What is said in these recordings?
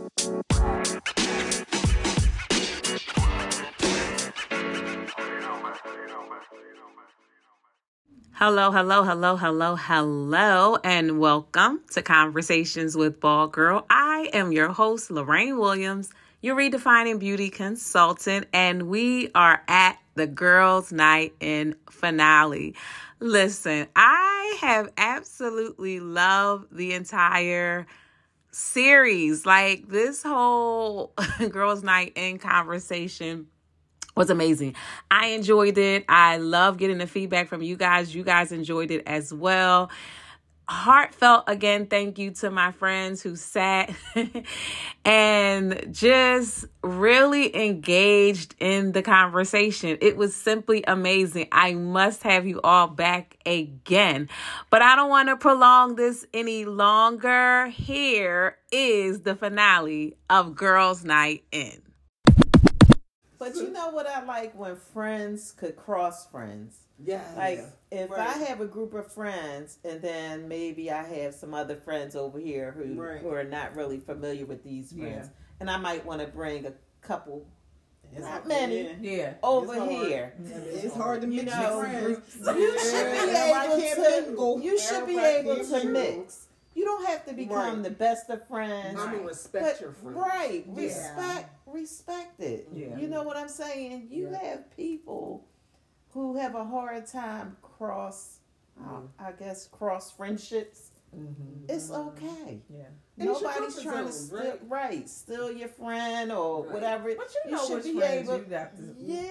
Hello, hello, hello, hello, hello, and welcome to Conversations with Ball Girl. I am your host, Lorraine Williams, your redefining beauty consultant, and we are at the Girls' Night In finale. Listen, I have absolutely loved the entire series. Like, this whole Girls' Night In conversation was amazing. I enjoyed it. I love getting the feedback from you guys. You guys enjoyed it as well. Heartfelt, again, thank you to my friends who sat and just really engaged in the conversation. It was simply amazing. I must have you all back again. But I don't want to prolong this any longer. Here is the finale of Girls' Night In. But you know what I like? When friends could cross friends. Yeah. Like, if right. I have a group of friends and then maybe I have some other friends over here who are not really familiar with these friends. And I might want to bring a couple, not many, over here. It's hard to mix friends. You should be able to mix. You don't have to become the best of friends. I mean, respect your friends. Right. Respect it. Yeah. You know what I'm saying? You have people who have a hard time cross friendships. Mm-hmm. It's okay. Yeah. Nobody's trying to steal your friend or whatever. But you know which friends you got to.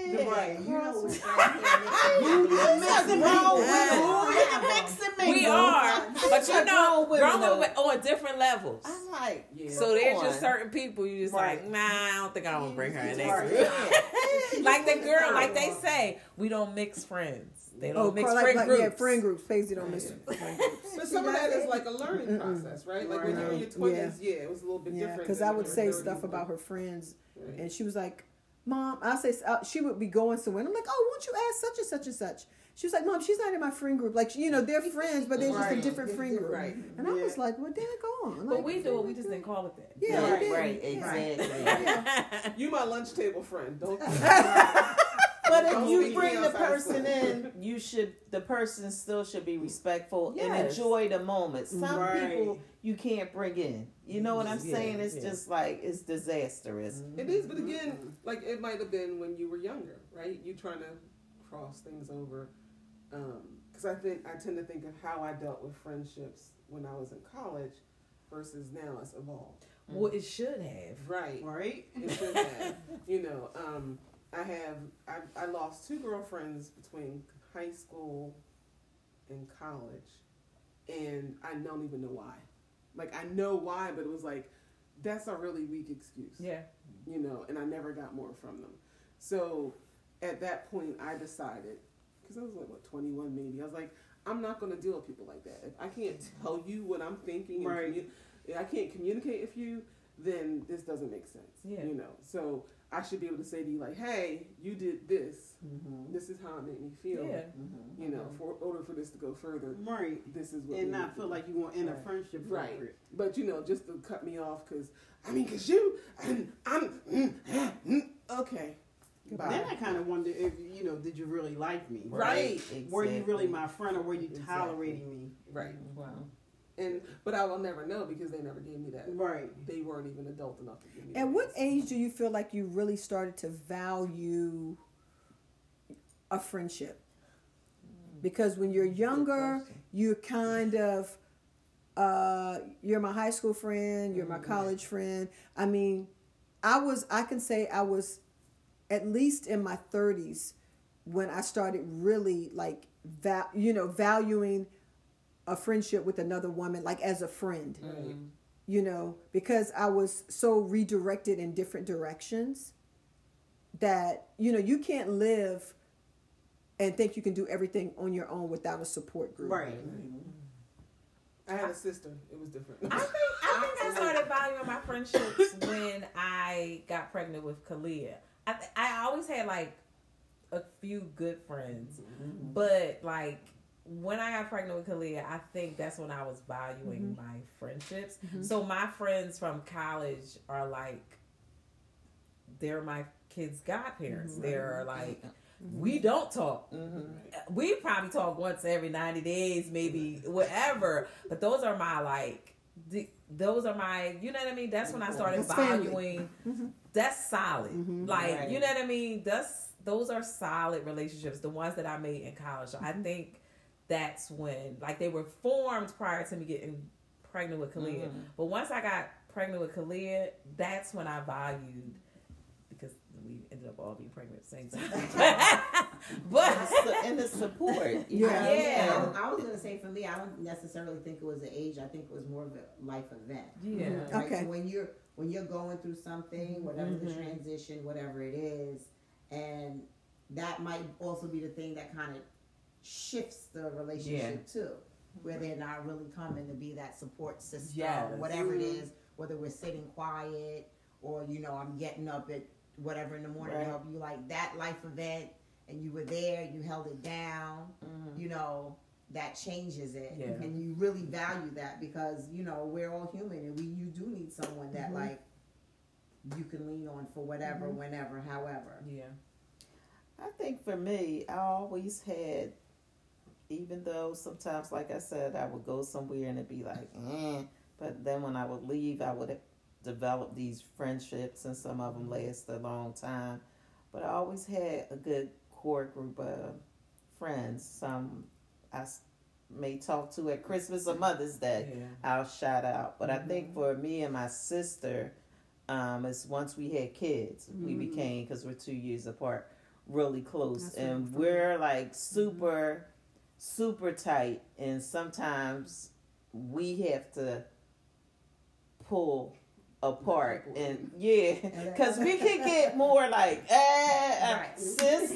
We are, but you know, growing up on different levels. I'm like, so there's just certain people you just like, nah, I don't think I want to bring her in that group. Like the girl, like they say, we don't mix friends. They don't mix friend groups. Yeah, friend groups. Paisley don't mix friend groups. But some of that is like a learning process, right? Like when you're in your 20s, it was a little bit different. Because I would say stuff about her friends, and she was like, Mom, I say she would be going somewhere, and I'm like, oh, won't you ask such and such and such? She was like, Mom, she's not in my friend group. Like, you know, they're friends, but they're just a different friend group. Right. And I was like, well, dang, go on. But we do it. We just didn't call it that. Yeah, right. Exactly. You my lunch table friend. Don't. But if you bring the person in, the person still should be respectful and enjoy the moment. Some people you can't bring in. You know what I'm saying? It's just like, it's disastrous. Mm-hmm. It is, but again, like it might have been when you were younger, right? You trying to cross things over. Because I tend to think of how I dealt with friendships when I was in college versus now it's evolved. Well, it should have. Right. It should have. I lost 2 girlfriends between high school and college, and I don't even know why. Like, I know why, but it was like, that's a really weak excuse. Yeah. And I never got more from them. So at that point, I decided, because I was like, 21 maybe, I was like, I'm not going to deal with people like that. If I can't tell you what I'm thinking, if I can't communicate with you, then this doesn't make sense. Yeah. So I should be able to say to you, like, hey, you did this. Mm-hmm. This is how it made me feel. Yeah. Mm-hmm. For order for this to go further. Right. This is what. And not feel like you want to end a friendship. Right. But just to cut me off because you and I'm okay. Goodbye. Then I kind of wonder if did you really like me? Right. Exactly. Were you really my friend, or were you tolerating me? Right. Wow. But I will never know because they never gave me that. Right. They weren't even adult enough to give me. At what age do you feel like you really started to value a friendship? Because when you're younger, you're kind of, you're my high school friend, you're my college friend. I mean, I can say I was at least in my 30s when I started really like, valuing a friendship with another woman, like as a friend, because I was so redirected in different directions that, you can't live and think you can do everything on your own without a support group. Right. I had a sister. It was different. I think I started valuing my friendships when I got pregnant with Kalia. I always had like a few good friends, but like when I got pregnant with Kalia, I think that's when I was valuing my friendships. So my friends from college are like, they're my kids' godparents. They're like, we don't talk. We probably talk once every 90 days, maybe whatever. But those are my like, those are my, you know what I mean? That's when I started valuing. That's solid. Like, you know what I mean? Those are solid relationships. The ones that I made in college. So I think that's when, like, they were formed prior to me getting pregnant with Kalia. But once I got pregnant with Kalia, that's when I valued, because we ended up all being pregnant at the same time. But and the support. Yeah. I was gonna say, for me, I don't necessarily think it was an age. I think it was more of a life event. Yeah. Right? Okay. So when you're going through something, whatever the transition, whatever it is, and that might also be the thing that kind of shifts the relationship too, where they're not really coming to be that support system, whatever it is, whether we're sitting quiet or, you know, I'm getting up at whatever in the morning to help you, like that life event, and you were there, you held it down, you know, that changes it. And you really value that because, you know, we're all human, and you do need someone that like you can lean on for whatever, whenever, however. I think for me, I always had, even though sometimes, like I said, I would go somewhere and it'd be like, but then when I would leave, I would develop these friendships, and some of them last a long time. But I always had a good core group of friends. Some I may talk to at Christmas or Mother's Day. I'll shout out. But I think for me and my sister, it's once we had kids, we became, because we're 2 years apart, really close. That's and we're like super tight, and sometimes we have to pull apart, and because we can get more like sister.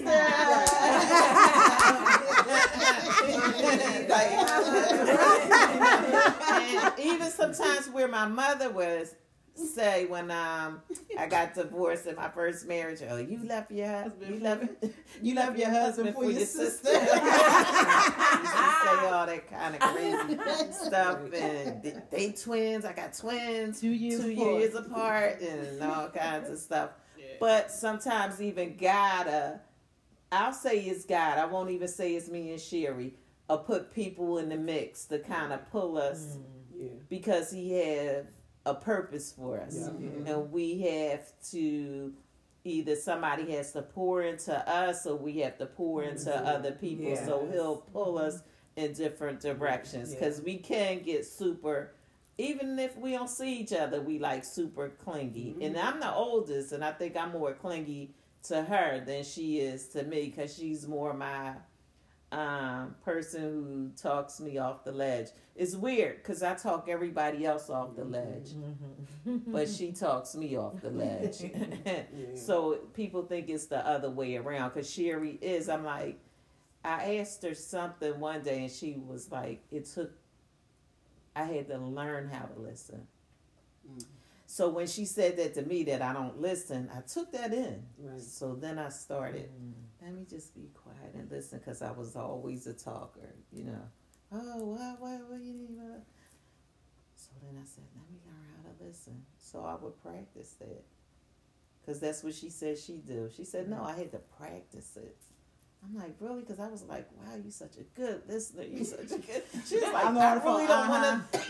And even sometimes where my mother was say when I got divorced in my first marriage, oh, you left your husband, you left your husband for your sister. Used to say all that kind of crazy stuff, and they twins. I got twins, 2 years apart, and all kinds of stuff. But sometimes even God, I'll say it's God. I won't even say it's me and Sherry. I'll put people in the mix to kind of pull us because He have a purpose for us, and we have to, either somebody has to pour into us, or we have to pour into other people. So He'll pull us in different directions, because we can get super, even if we don't see each other, we like super clingy. And I'm the oldest, and I think I'm more clingy to her than she is to me, because she's more my person who talks me off the ledge. It's weird because I talk everybody else off the ledge, but she talks me off the ledge. So people think it's the other way around, because Sherry is, I'm like, I asked her something one day and she was like, I had to learn how to listen. So when she said that to me, that I don't listen, I took that in. So then I started, let me just be quiet and listen, because I was always a talker, you know. Oh, what you need? So then I said, let me learn how to listen. So I would practice that, because that's what she said she do. She said, no, I had to practice it. I'm like, really? Because I was like, wow, you such a good listener. You such a good. She was like, I really don't want to.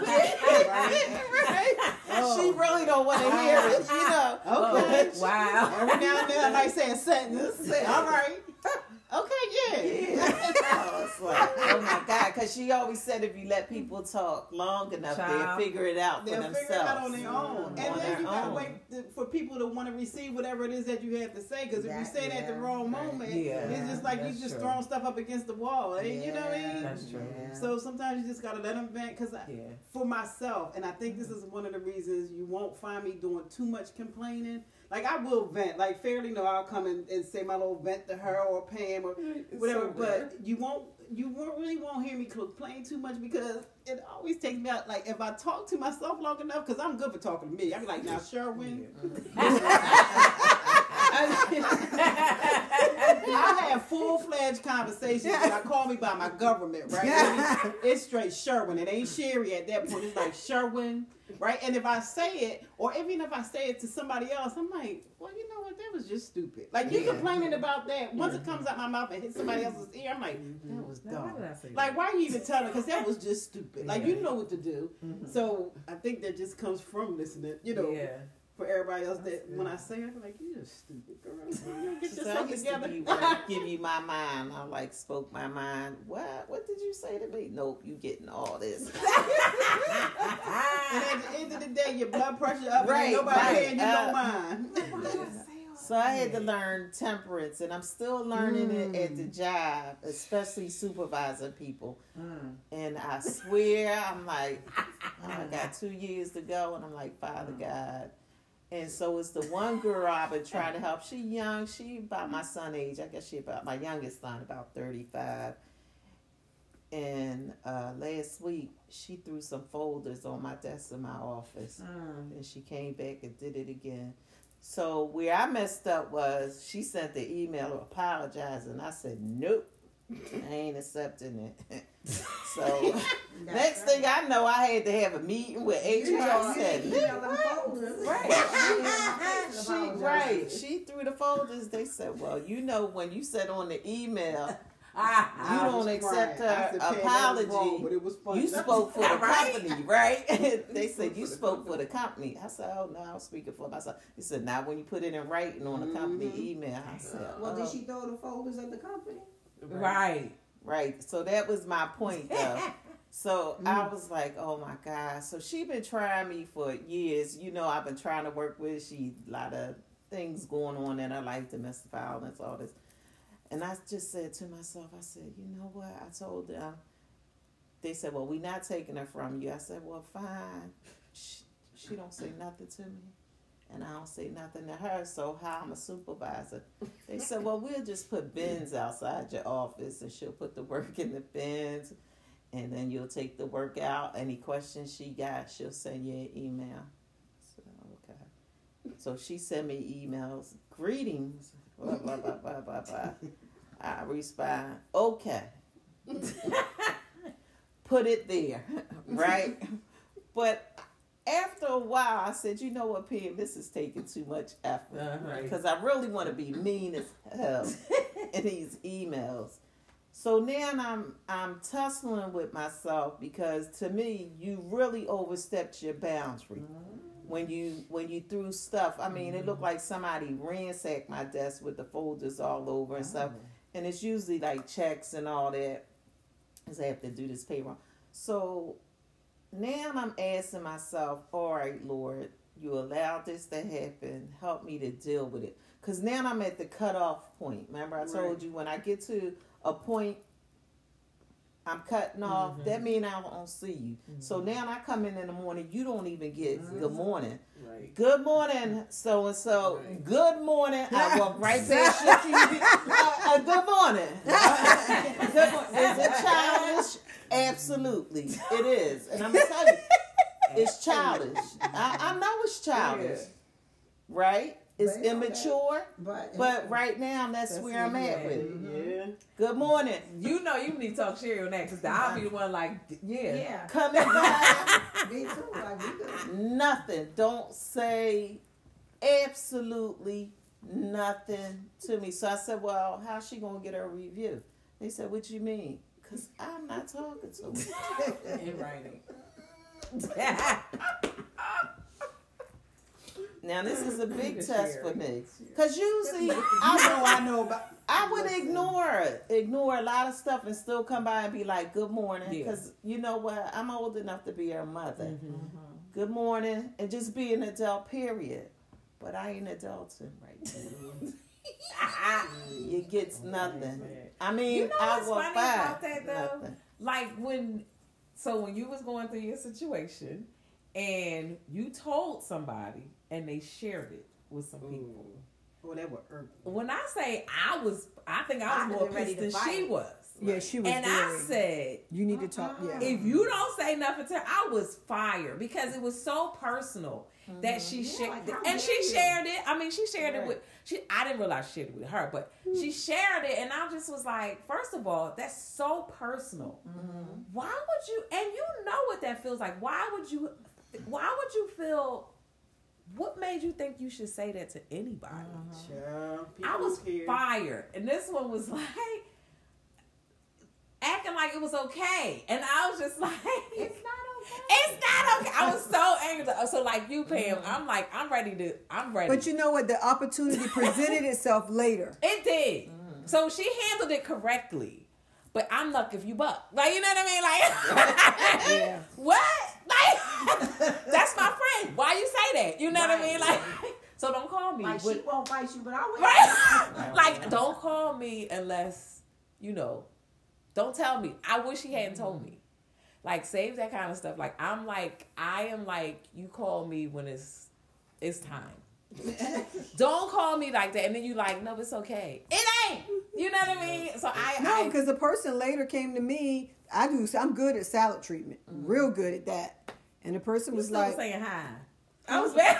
She really don't want to hear it, you know. Okay. Wow. Every now and then I might say a sentence. All right. Okay, I was like, oh my God, because she always said if you let people talk long enough, they'll figure it out for themselves. They'll figure it out on their own. And then you got to wait for people to want to receive whatever it is that you have to say, because if you say it at the wrong moment, it's just like you just throwing stuff up against the wall. You know what I mean? That's true. So sometimes you just got to let them vent, because for myself, and I think this is one of the reasons you won't find me doing too much complaining. Like, I will vent. Like, Fairly know I'll come and say my little vent to her or Pam or whatever. So but you really won't hear me complain too much, because it always takes me out. Like, if I talk to myself long enough, because I'm good for talking to me. I be like, now, Sherwin. I have full-fledged conversations that I call me by my government, right? It's straight Sherwin. It ain't Sherry at that point. It's like Sherwin, right? And if I say it, or even if I say it to somebody else, I'm like, well, you know what? That was just stupid. Like, you complaining about that. Once it comes out my mouth and hits somebody else's ear, I'm like, that was dumb. Like, why are you even telling? Because that was just stupid. Like, you know what to do. So I think that just comes from listening, you know. Yeah. For everybody else that when I say it, I'm like, you're stupid, girl. Get yourself together. Give you my mind. I like spoke my mind. What did you say to me? Nope, you getting all this. And at the end of the day, your blood pressure up, and nobody paying you no mind. So I had to learn temperance, and I'm still learning it at the job, especially supervising people. And I swear, I'm like, I got 2 years to go, and I'm like, Father God. And so it's the one girl I've been trying to help. She young. She about my son age. I guess she about my youngest son, about 35. And last week, she threw some folders on my desk in my office. And she came back and did it again. So where I messed up was she sent the email apologizing. I said, nope, I ain't accepting it. So next thing I know, I had to have a meeting with HR. She threw the folders. They said, well, you know, when you said on the email, you don't accept her apology. You spoke for the company, right? They said you spoke for the company. I said, oh no, I was speaking for myself. He said, now when you put it in writing on the company email, I said, well, did she throw the folders in the company? Right. So that was my point, though. So I was like, oh my God. So she been trying me for years. You know, I've been trying to work with. She a lot of things going on in her life, domestic violence, all this. And I just said to myself, I said, you know what? I told them. They said, well, we're not taking her from you. I said, well, fine. She don't say nothing to me. And I don't say nothing to her, so how I'm a supervisor. They said, well, we'll just put bins outside your office, and she'll put the work in the bins, and then you'll take the work out. Any questions she got, she'll send you an email. So, okay. So she sent me emails, greetings, blah, blah, blah, blah, blah, blah. I respond, okay. Put it there, right? But after a while, I said, you know what, Pam, this is taking too much effort. Because I really want to be mean as hell in these emails. So now I'm tussling with myself because to me, you really overstepped your boundary. When you threw stuff, I mean, it looked like somebody ransacked my desk with the folders all over and stuff. And it's usually like checks and all that, because I have to do this payroll. So now I'm asking myself, all right, Lord, you allowed this to happen. Help me to deal with it. Because now I'm at the cutoff point. Remember I told you when I get to a point I'm cutting off, that means I won't see you. So now I come in the morning, you don't even get good morning. Good morning, so-and-so. Good morning. I walk right past you. Good morning. Good morning. Is it childish? Absolutely. It is. And I'm going to tell you, it's childish. I know it's childish. Right? It's immature, but right now that's where I'm at with it. Good morning. You know you need to talk Sherry on that because I'll be the one like, coming by. Me too. Nothing. Don't say absolutely nothing to me. So I said, well, how's she going to get her review? They said, what you mean? Because I'm not talking to her. In writing. Now this is a big test for me, because usually I would ignore a lot of stuff and still come by and be like, good morning, because you know what, I'm old enough to be her mother. Good morning, and just be an adult, period. But I ain't adulting right now. You get nothing. I mean, you know what's I funny about that though? Nothing. Like when you was going through your situation and you told somebody and they shared it with some people. Oh, that was when I say I think I was more pissed than she was. Yeah, she was. And I said, you need to talk. Yeah. If you don't say nothing to her, I was fired because it was so personal. that she shared, and she shared it. I mean, she shared it with. I didn't realize she shared it with her, but she shared it, and I just was like, first of all, that's so personal. Why would you? And you know what that feels like. Why would you feel? What made you think you should say that to anybody? I was fired, and this one was like acting like it was okay, and I was just like, it's not okay. I was so angry. So like you, Pam, I'm ready. But you know what? The opportunity presented itself later. It did. So she handled it correctly. But I'm lucky if you buck. Like, you know what I mean? Like, what? Like, that's my friend. Why you say that? You know what I mean? Like, so don't call me. Like, she won't fight you, but I will. Right? Like, don't call me unless, don't tell me. I wish he hadn't told me. Like, save that kind of stuff. Like, I am like, you call me when it's time. Don't call me like that. And then you like, no, it's okay. It ain't. You know what I mean? So No, because the person later came to me. I'm good at salad treatment. Real good at that. And the person was like, saying hi. I was bad.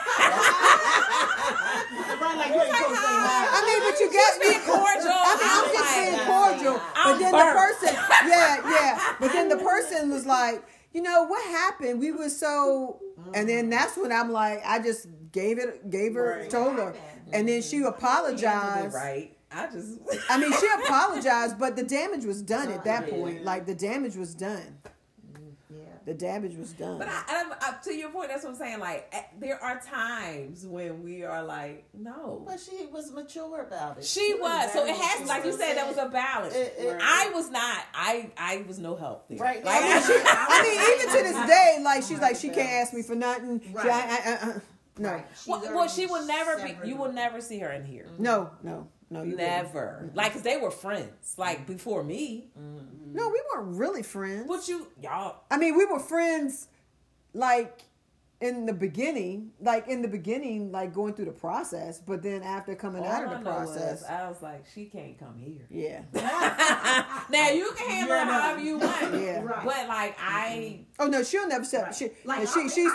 I mean, but you got me cordial. I'm just saying cordial. But then the person, But then the person was like, what happened? We were so, and then that's when I'm like, I just told her, and then she apologized. Right. I mean, she apologized, but the damage was done at that point. Like, the damage was done. The damage was done. But I, to your point, that's what I'm saying. Like, there are times when we are like, no. But she was mature about it. She was. So it has, like you said, that was a balance. I was not. I was no help there. Right. Like, I mean, even to this day, like, she's like, she can't ask me for nothing. Right. No. Right. Well, she will never be. You will never see her in here. No, you never. wouldn't. Like, cause they were friends. Like before me. No, we weren't really friends. But y'all. I mean, we were friends, like in the beginning, like going through the process. But then after coming out of the process, I was like, she can't come here. Yeah. Now you can handle it however you want. Yeah. Right. But like oh no, she'll never step. Right. She's Like,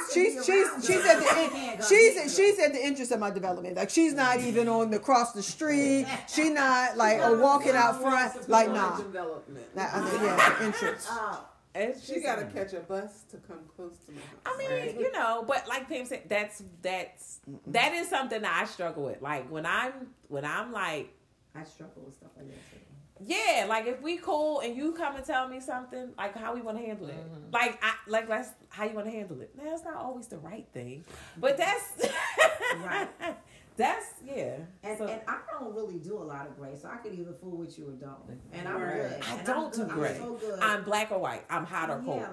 she's at the interest of my development. Like, she's not even on across the street. She not like walking out front. Like, nah. Development. The interest. She got to catch a bus to come close to me. I mean, but like Pam said, that is something that I struggle with. Like when I'm like, I struggle with stuff like that too. Yeah, like if we cool and you come and tell me something, like how we want to handle it. That's how you want to handle it. Now, it's not always the right thing, but that's right. That's And I don't really do a lot of gray, so I could either fool with you or don't. And I'm good. I don't do gray. I'm so good. I'm black or white. I'm hot or cold.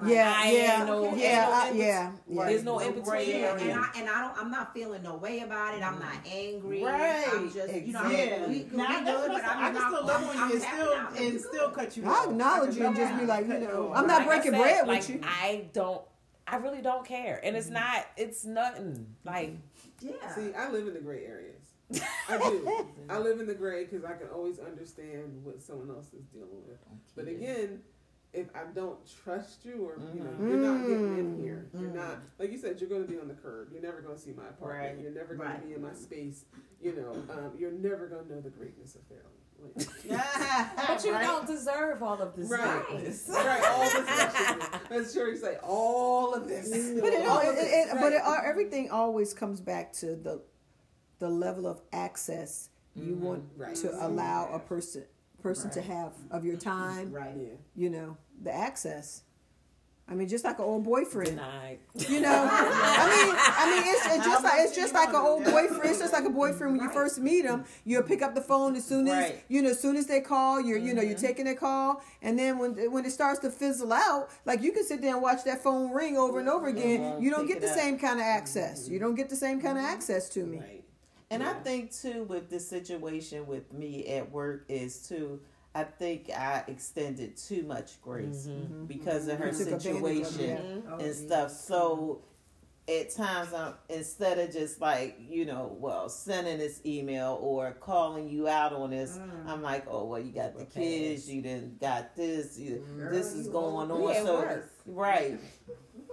There's no in between. I'm not feeling no way about it. I'm not angry. Right. I'm just we good, but I can still love on you and still cut you off. I acknowledge you and just be like, I'm not breaking bread with you. I really don't care, and it's nothing like. Yeah. See, I live in the gray areas. I do. I live in the gray because I can always understand what someone else is dealing with. But again, if I don't trust you, or you're not getting in here. You're not, like you said, you're going to be on the curb. You're never going to see my apartment. Right. You're never going to be in my space. You're never going to know the greatness of Fairleigh. But you don't deserve all of this. Right, all this. That's sure you say all of this. But everything always comes back to the level of access you want to allow a person to have of your time. Right. Yeah. The access. I mean, just like an old boyfriend. Denied. I mean, it's just like an old boyfriend. It's just like a boyfriend when you first meet him. You'll pick up the phone as soon as as soon as they call. You're taking their call, and then when it starts to fizzle out, like you can sit there and watch that phone ring over and over again. You don't get the same kind of access. You don't get the same kind of access to me. Right. And I think too, with this situation with me at work is too. I think I extended too much grace because of her situation and stuff. So at times, instead of just like, sending this email or calling you out on this, I'm like, oh, well, you got the kids, you didn't got this, this is going on. So, right.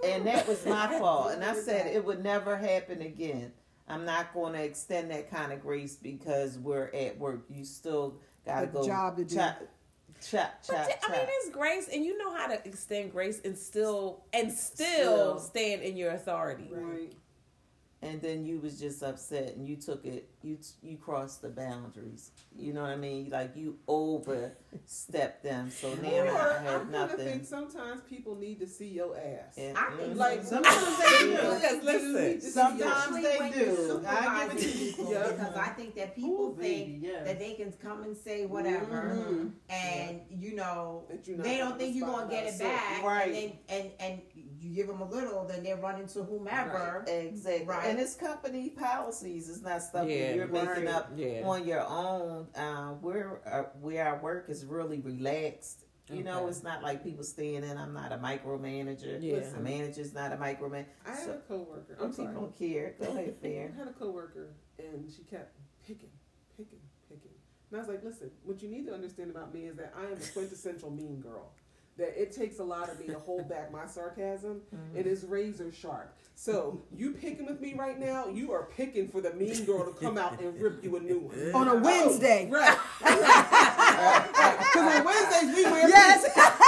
And that was my fault. And I said it would never happen again. I'm not going to extend that kind of grace because we're at work. You still got to go. Job to do. I mean, it's grace, and you know how to extend grace and still stand in your authority. Right. And then you was just upset, and you took it. You crossed the boundaries. You know what I mean? Like you overstepped them. So now I have nothing. I think sometimes people need to see your ass. And, I think like sometimes they do. Because listen, Sometimes they when do. you're supervising people, Yeah. because I think that people Ooh, baby, think yes. that they can come and say whatever, and you know That you're not they don't gonna think you're respond gonna get it out of back, Right. and you give them a little, then they run into whomever. exactly. Right. And it's company policies. It's not stuff Yeah, that you're making up yeah. on your own. Where our work is really relaxed. You know, Okay. it's not like people staying in. I'm not a micromanager. Yeah. A manager's not a micromanager. I had a coworker. Some I'm sorry. people don't care. Go ahead, Fair. I had a coworker, and she kept picking. And I was like, listen, what you need to understand about me is that I am a quintessential mean girl. That it takes a lot of me to hold back my sarcasm. It is razor sharp. So you picking with me right now, you are picking for the mean girl to come out and rip you a new one. On a Wednesday. Right. Because on Wednesdays we wear Yes.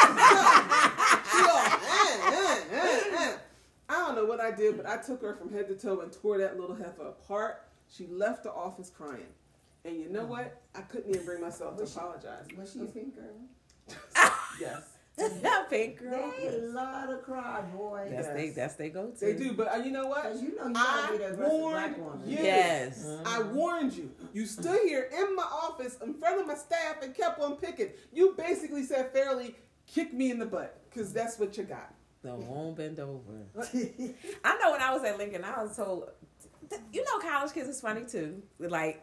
I don't know what I did, but I took her from head to toe and tore that little heifer apart. She left the office crying. And you know what? I couldn't even bring myself to apologize. Was she a pink girl? Yes. Pink girl. They love to cry, boy. That's they go to. They do, but you know what? Because you know you gotta be the aggressive black woman. you. Yes. I warned you. You stood here in my office in front of my staff and kept on picking. You basically said fairly, kick me in the butt, because that's what you got. The won't bend over. I know when I was at Lincoln, I was told, you know, college kids is funny too. Like,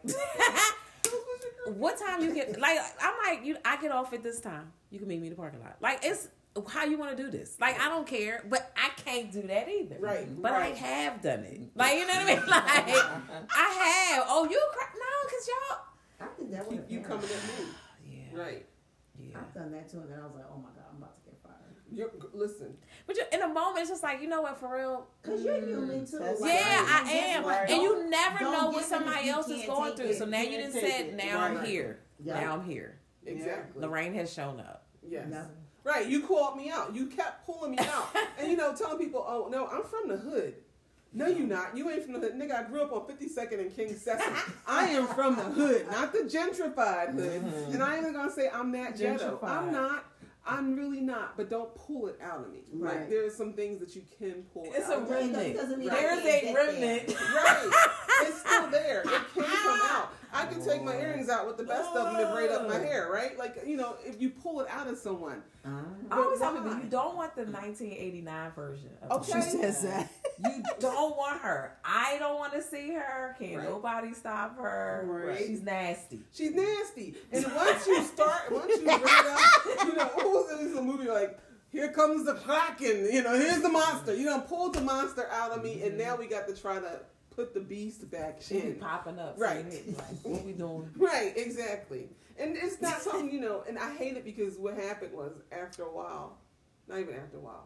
what time you get? Like, I'm like, I get off at this time. You can meet me in the parking lot. Like, it's how you want to do this. Like, I don't care, but I can't do that either. Right. But I have done it. Like, you know what I mean? Like, I have. Oh, you no, because y'all. I think that would You coming at me. Yeah. Right. Yeah. I've done that too, and then I was like, oh my God, I'm about to get fired. Listen. But in a moment, it's just like, you know what, for real. Because you're human too. That's Like, Yeah, I guess am. what? And you never Don't know give what it somebody if you else is can't going take through. it. So now you done said, now I'm Right. here. Yeah. Now I'm here. Exactly. Lorraine has shown up. Yes. No. Right. You called me out. You kept pulling me out. And, you know, telling people, oh, no, I'm from the hood. No, you not. You ain't from the hood. Nigga, I grew up on 52nd and King Sesame. I am from the hood, not the gentrified hood. And I ain't even going to say I'm that ghetto. Gentrified. I'm not. I'm really not. But don't pull it out of me. Right. Like, there's some things that you can pull It's out a of me. remnant. doesn't mean There's I can't a get remnant. Right. It's still there. It can come out. I can take my earrings out with the best of them to braid up my hair, right? Like, you know, if you pull it out of someone. I always tell people, you don't want the 1989 version of Okay. She says that. You don't want her. I don't want to see her. Can't Right. nobody stop her. Right. She's nasty. She's nasty. And once you bring it up, you know, what was it in the movie like, here comes the Kraken, you know, here's the monster. You know, pulled the monster out of me, and now we got to try to put the beast back She be in. popping up. Right. Saying, like, what we doing? Right, exactly. And it's not something, you know, and I hate it because what happened was after a while, not even after a while,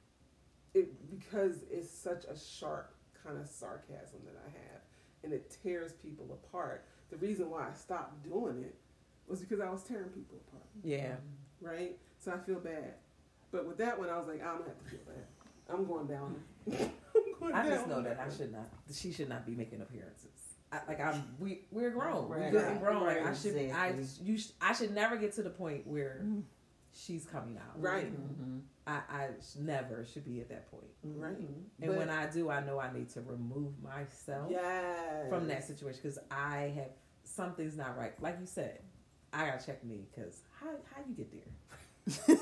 because it's such a sharp kind of sarcasm that I have, and it tears people apart. The reason why I stopped doing it was because I was tearing people apart. Yeah. Right? So I feel bad. But with that one, I was like, I'm going to have to feel bad. I'm going down. I just know that she should not be making appearances. We're grown. Right. We're grown. Like, Right. I should never get to the point where she's coming out. Right. I never should be at that point. Right. And when I do, I know I need to remove myself Yes. from that situation because something's not right. Like you said, I gotta check me because how you get there?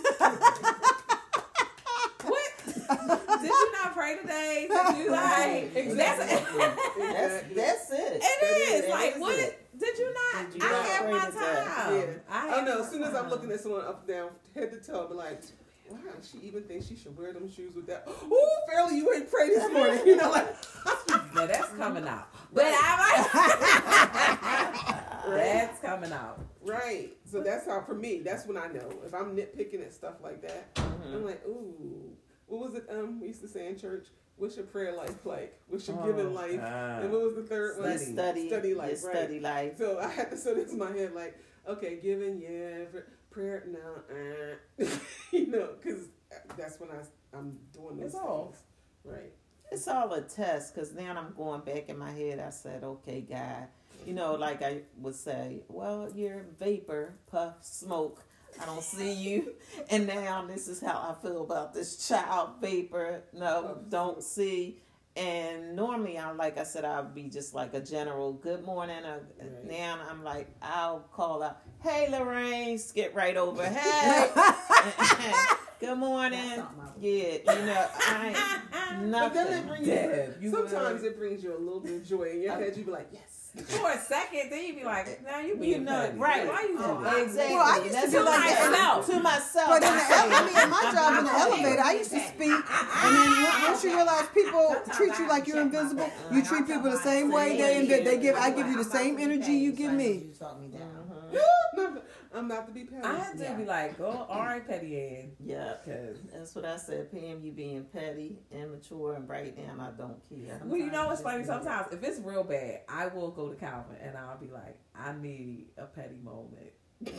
What? Did you not pray today? Did you like? That's it. It is. Like, That what? it. Did you not? Did you I not have pray my today? time. Yeah. I I don't know. have As soon my as I'm time. looking at someone up and down, head to toe, I'm like, wow, she even thinks she should wear them shoes with that. Ooh, Fairly, you ain't prayed this morning. You know, like. Now that's coming out. But that's coming out. Right. So that's how, for me, that's when I know. If I'm nitpicking at stuff like that, I'm like, ooh. what was it? We used to say in church, what's your prayer life like? What's your giving life? And what was the third one? Study life, right? Study life. So I had to set this in my head, like, okay, giving, yeah, prayer, no, you know, because that's when I'm doing those things. Right. It's all a test, because now I'm going back in my head. I said, okay, God, you know, like I would say, well, you're vapor, puff, smoke. I don't see you. And now this is how I feel about this child, vapor, no, don't see. And normally, like I said, I would be just like a general good morning. Now I'm like, I'll call out, hey, Lorraine, skip right over. Hey, good morning. Yeah, you know, I ain't nothing. But then sometimes it brings you a little bit of joy in your head. You be like, yes. For a second, then you be like, now you being petty. Right. Why you doing that? Exactly. Well, I used to be like that to myself. But in my job in the elevator, I used to speak, and then once you realize people treat you like you're invisible, you treat people the same way I give you the same energy you give me. I'm not to be petty. I had to be like, go, all right, Petty Ann. Yeah, that's what I said. Pam, you being petty, immature, and right now I don't care. Well, you know what's funny? Sometimes if it's real bad, I will go to Calvin and I'll be like, I need a petty moment.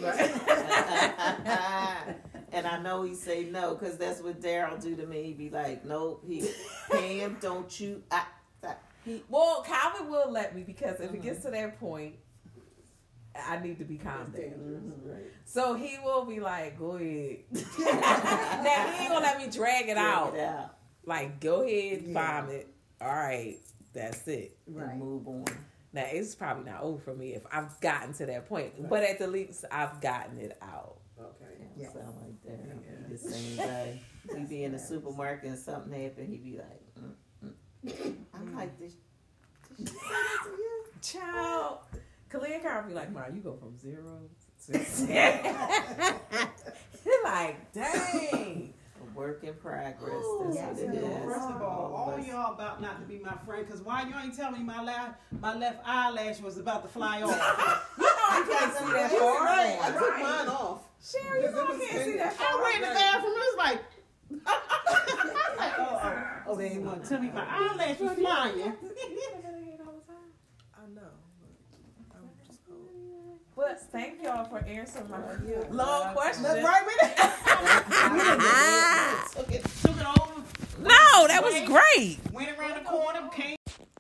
And I know he say no, because that's what Daryl do to me. He be like, nope, Pam, don't you. Well, Calvin will let me, because if it gets to that point, I need to be calm down. Right. So he will be like, go ahead. Now, he ain't going to let me drag it out. Like, go ahead, vomit. All right, that's it. Right. Move on. Now, it's probably not over for me if I've gotten to that point. Right. But at the least, I've gotten it out. Okay. Yeah. Sound like that. Yeah. The same guy. We be in the supermarket and something happen, he be like, I'm like, did she say that to you? Child. Kalia Carl be like, Ma, you go from 0 to 10. You're like, dang. A work in progress. Ooh, yes. First of all y'all about not to be my friend, because why you ain't telling me my left eyelash was about to fly off? You know I can't see that far. Right. I took mine off. Sherry, you know I can't see that far. I went in the bathroom, it was like, oh, they ain't gonna tell me my eyelash was flying. But thank y'all for answering my long question. Took it over. No, that was great. Went around the corner, came.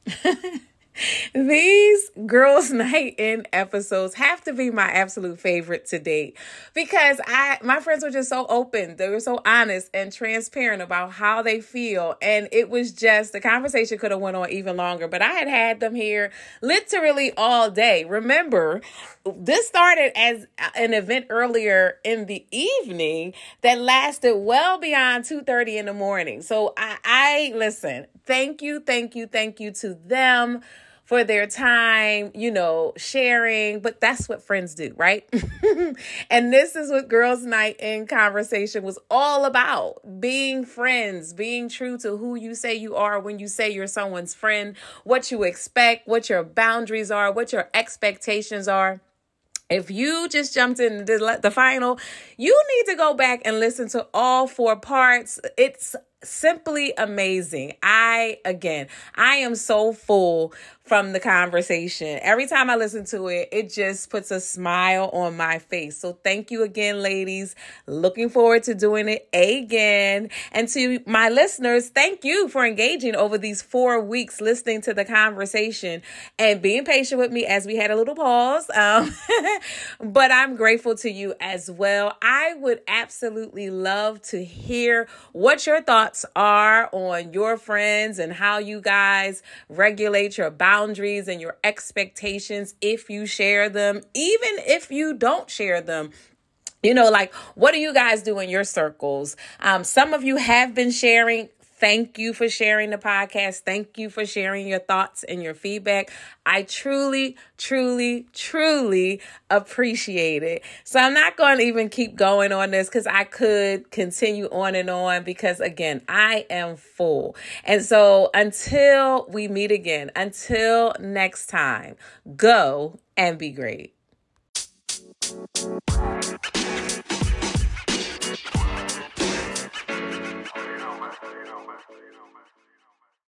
These Girls Night In episodes have to be my absolute favorite to date, because my friends were just so open. They were so honest and transparent about how they feel. And it was just, the conversation could have went on even longer, but I had them here literally all day. Remember, this started as an event earlier in the evening that lasted well beyond 2:30 in the morning. So I listen, thank you to them for their time, sharing. But that's what friends do, right? And this is what Girls Night In Conversation was all about. Being friends, being true to who you say you are when you say you're someone's friend, what you expect, what your boundaries are, what your expectations are. If you just jumped in the final, you need to go back and listen to all 4 parts. It's simply amazing. I am so full from the conversation. Every time I listen to it, it just puts a smile on my face. So thank you again, ladies. Looking forward to doing it again. And to my listeners, thank you for engaging over these 4 weeks, listening to the conversation and being patient with me as we had a little pause. But I'm grateful to you as well. I would absolutely love to hear what your thoughts are on your friends and how you guys regulate your boundaries and your expectations if you share them, even if you don't share them. What do you guys do in your circles? Some of you have been sharing. Thank you for sharing the podcast. Thank you for sharing your thoughts and your feedback. I truly, truly, truly appreciate it. So I'm not going to even keep going on this, because I could continue on and on, because again, I am full. And so until we meet again, until next time, go and be great.